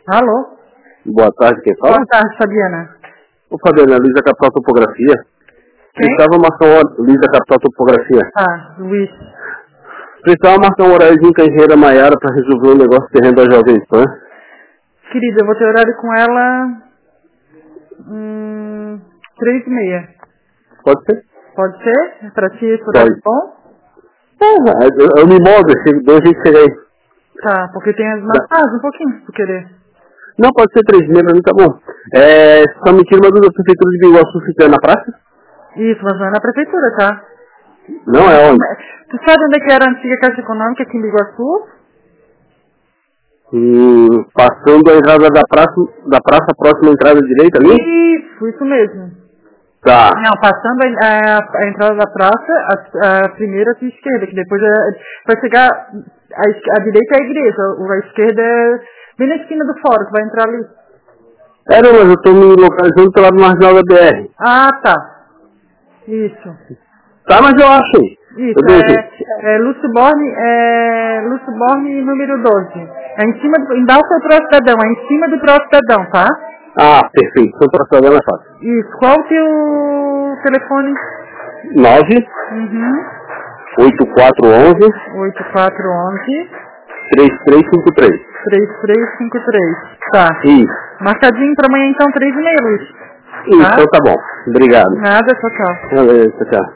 Alô? Boa tarde, quem fala? Boa tarde, Fabiana. Ô Fabiana, Luísa Capital Topografia. Quem? Precisava marcar uma hora, Luísa Capital Topografia. Ah, Luiz. Precisava marcar um horário de Engenheira Maiara para resolver um negócio de renda Jovem Pan. Querida, eu vou ter horário com ela 3h30. Pode ser? Pode ser? Pra ti esse Pode. horário bom? Eu me movo, dois dias que chegar aí. Tá, porque tem as marcadas um pouquinho, se tu querer. Não, pode ser 3h30, pra mim tá bom. Só me tira uma dúvida, a prefeitura de Biguaçu fica na praça? Isso, mas não é na prefeitura, tá? Não, é onde? Tu sabe onde é que era a antiga Caixa Econômica aqui em Biguaçu? Passando a entrada da praça próxima à entrada direita ali? Isso mesmo. Tá. Não, passando a entrada da praça, a primeira à tua esquerda, que depois vai chegar, a direita é a igreja, a esquerda é bem na esquina do fórum, tu vai entrar ali. Não, mas eu tô me localizando pelo lado marginal da BR. Ah, tá. Isso. Tá, mas eu acho. Isso, Lúcio Borne número 12. É em cima do, em Dalfa Pro Cidadão, é em cima do Pro Cidadão, tá? Ah, perfeito. Sou professor é fácil. Isso, qual o teu telefone? 9 8411 8411 3353. 3353. Tá. Isso. Marcadinho pra amanhã então, 3h30, Luiz. Isso, Tá? então tá bom. Obrigado. Nada, tchau, tchau. Valeu, tchau, tchau.